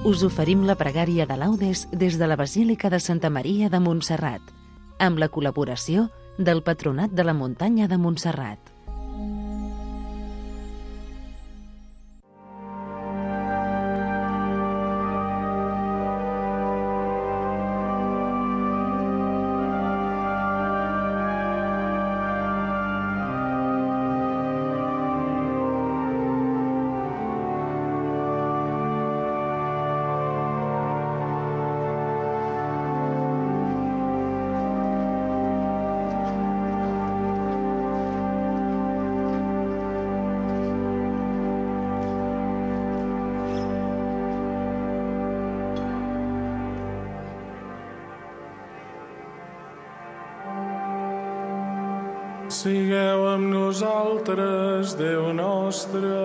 us oferim la pregària de laudes des de la Basílica de Santa Maria de Montserrat, amb la col·laboració del Patronat de la Muntanya de Montserrat. Sigueu amb nosaltres, Déu nostre.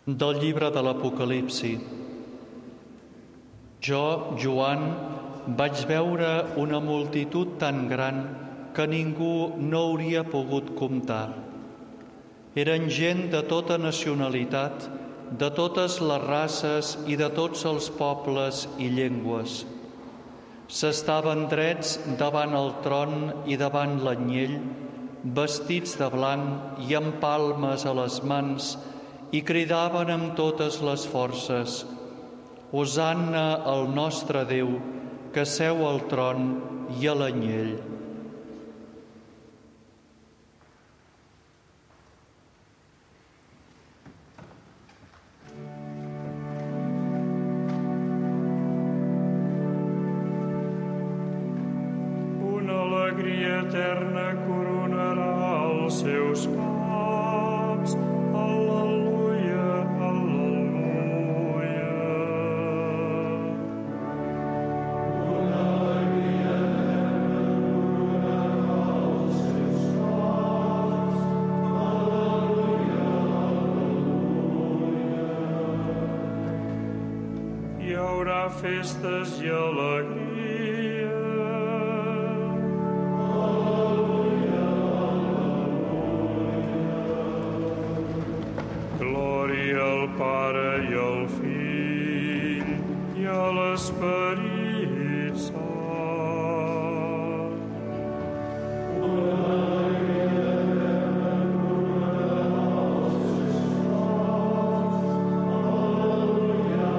Del llibre de l'Apocalipsi. Jo, Joan, vaig veure una multitud tan gran que ningú no hauria pogut comptar. Eren gent de tota nacionalitat, de totes les races i de tots els pobles i llengües. S'estaven drets davant el tron i davant l'anyell, vestits de blanc i amb palmes a les mans, i cridaven amb totes les forces: Hosanna al nostre Déu, que seu al tron i a l'anyell. Eterna coronarà els seus caps. Al·leluia, al·leluia. Una alegria eterna coronarà els seus caps. Al·leluia, al·leluia. Hi haurà festes i alegria. Pare i al Fill i a l'Esperit Sant. Una alegria eterna coronarà els seus caps. Al·leluia,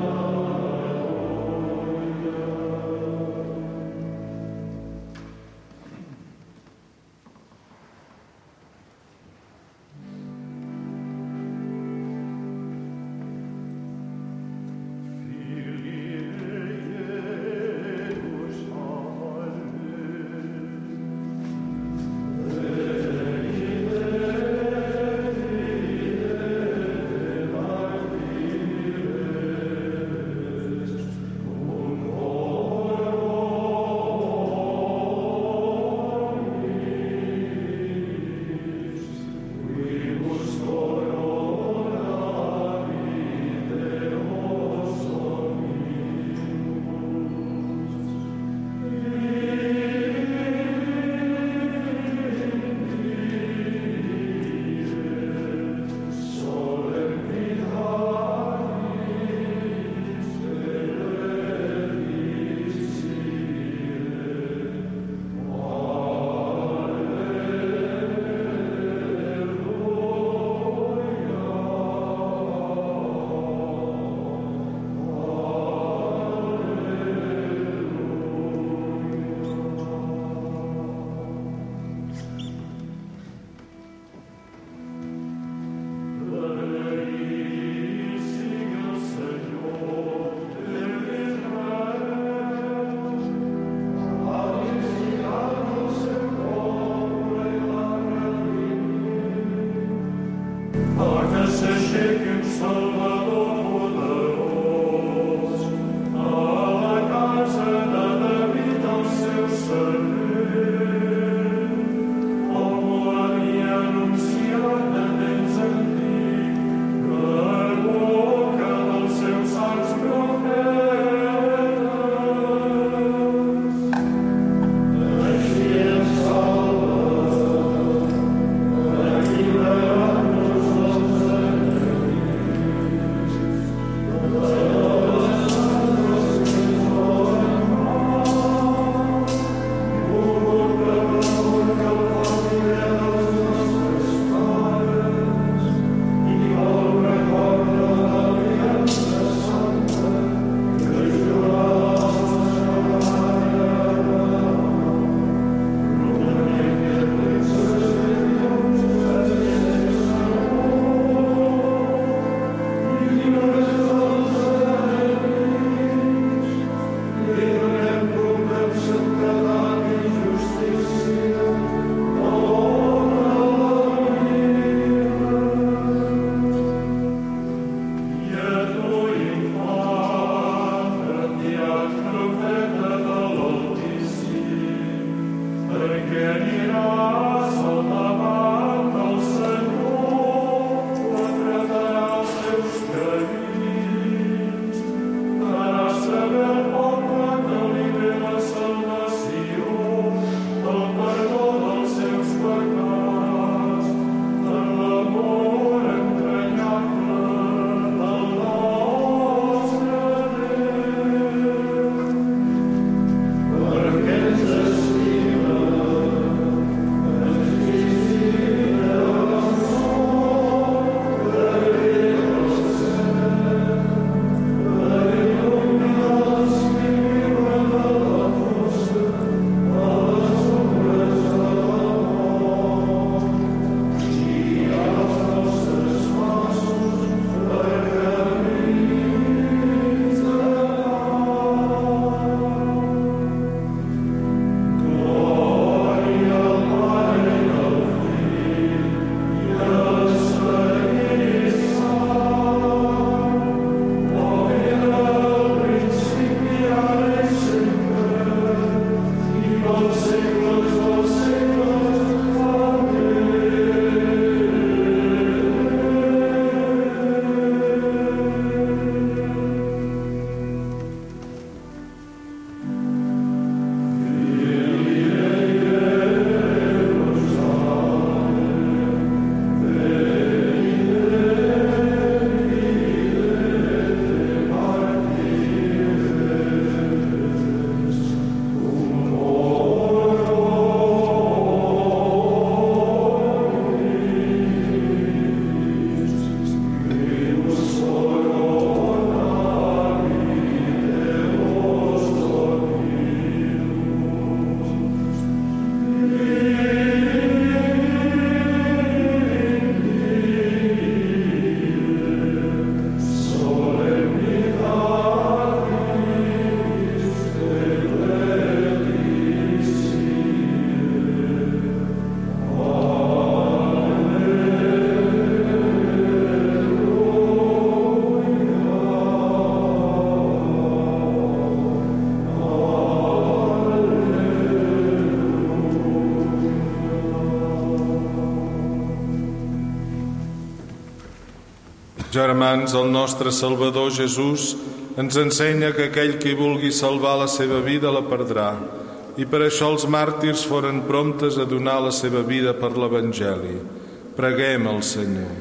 Germans, el nostre Salvador Jesús ens ensenya que aquell qui vulgui salvar la seva vida la perdrà, i per això els màrtirs foren promptes a donar la seva vida per l'Evangeli. Preguem al Senyor.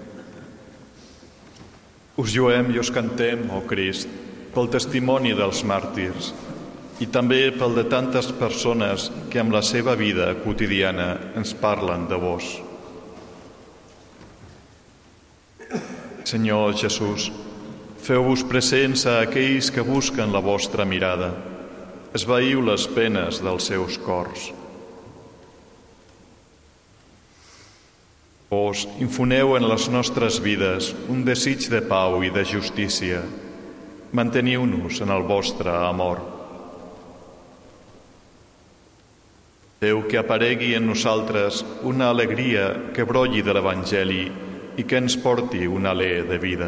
Us lluem i us cantem, ó Crist, pel testimoni dels màrtirs i també pel de tantes persones que amb la seva vida quotidiana ens parlen de vos. Senyor Jesús, feu-vos presents a aquells que busquen la vostra mirada. Esvaïu les penes dels seus cors. Vos infoneu en les nostres vides un desig de pau i de justícia. Manteniu-nos en el vostre amor. Feu que aparegui en nosaltres una alegria que brolli de l'Evangeli i que ens porti un alè de vida.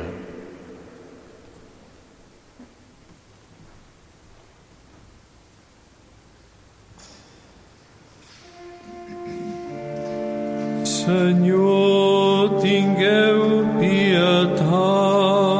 Senyor, tingueu pietat.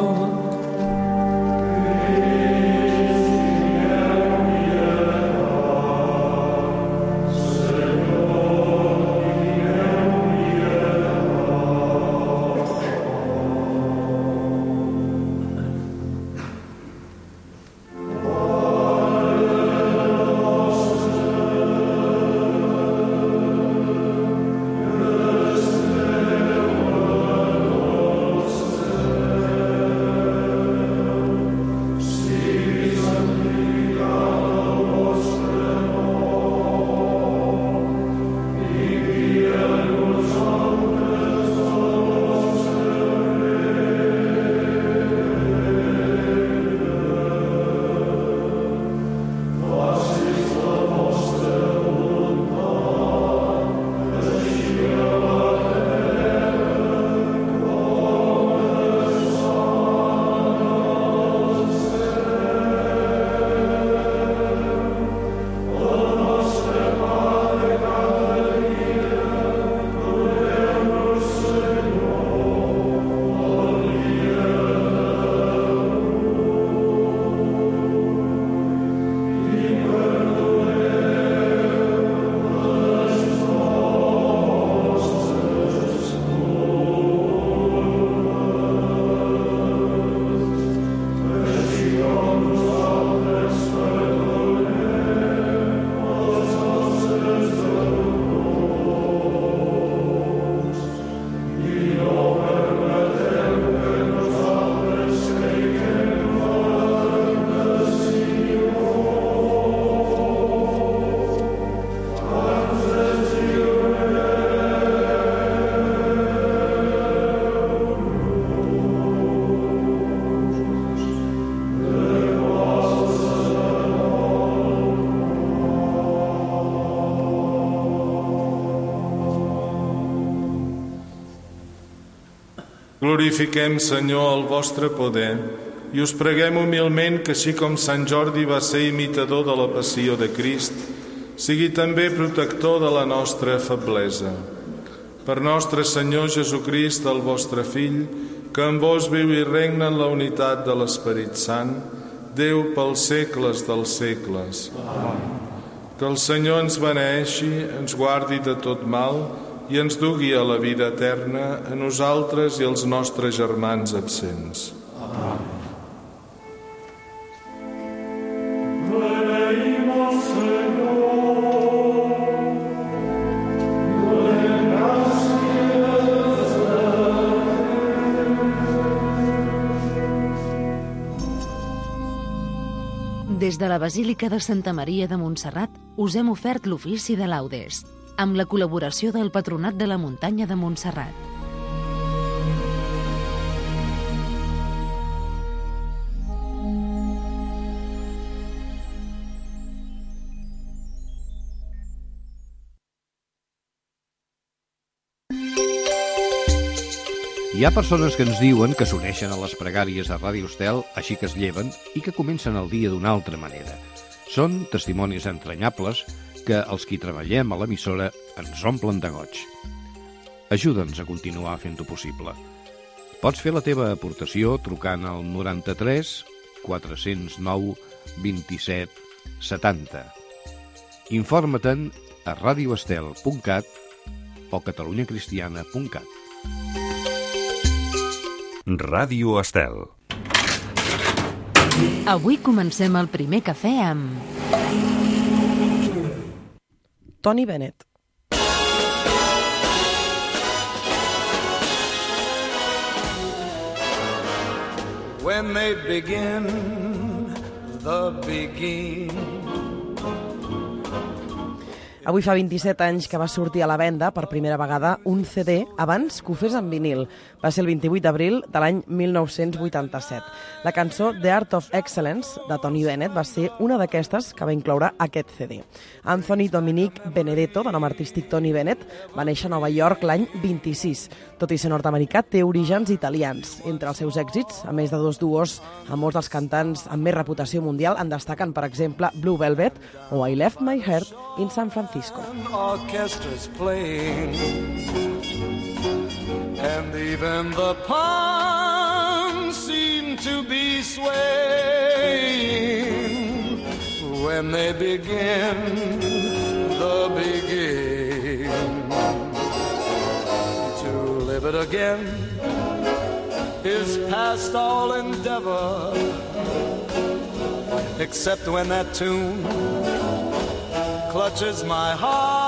Glorifiquem, Senyor, el vostre poder i us preguem humilment que, així com Sant Jordi va ser imitador de la passió de Crist, sigui també protector de la nostra feblesa. Per nostre Senyor Jesucrist, el vostre Fill, que en vos viu i regna en la unitat de l'Esperit Sant, Déu pels segles dels segles. Amen. Que el Senyor ens beneeixi, ens guardi de tot mal i ens dugui a la vida eterna a nosaltres i als nostres germans absents. Amen. Beneïm el Senyor, donem gràcies a Déu. Des de la Basílica de Santa Maria de Montserrat us hem ofert l'ofici de laudes, amb la col·laboració del Patronat de la Muntanya de Montserrat. Hi ha persones que ens diuen que s'uneixen a les pregàries de Ràdio Estel així que es lleven i que comencen el dia d'una altra manera. Són testimonis entranyables que els qui treballem a l'emissora ens omplen de goig. Ajuda'ns a continuar fent-ho possible. Pots fer la teva aportació trucant al 93 409 27 70. Informa-te'n a radioestel.cat o catalunyacristiana.cat. Ràdio Estel. Avui comencem el primer cafè amb Tony Bennett. When they begin, the begin. Avui fa 27 anys que va sortir a la venda per primera vegada un CD abans que ho fes en vinil. Va ser el 28 d'abril de l'any 1987. La cançó The Art of Excellence de Tony Bennett va ser una d'aquestes que va incloure aquest CD. Anthony Dominic Benedetto, de nom artístic Tony Bennett, va néixer a Nova York l'any 26. Tot i ser nord-americà, té orígens italians. Entre els seus èxits, a més de dos duos amb molts dels cantants amb més reputació mundial, en destaquen, per exemple, Blue Velvet o I Left My Heart in San Francisco. Orchestras playing, and even the palms seem to be swaying when they begin the begin. To live it again is past all endeavor, except when that tune clutches my heart